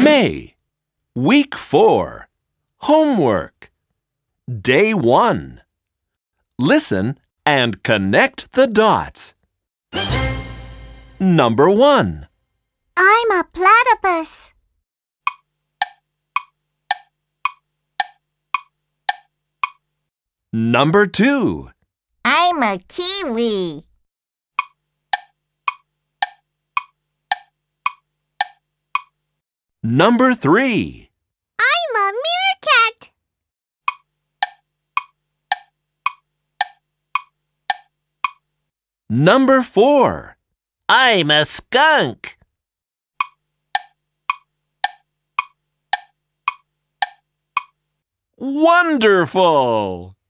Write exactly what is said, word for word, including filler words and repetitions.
May. Week four. Homework. Day one. Listen and connect the dots. Number one. I'm a platypus. Number two. I'm a kiwi. Number three. I'm a meerkat. Number four. I'm a skunk. Wonderful!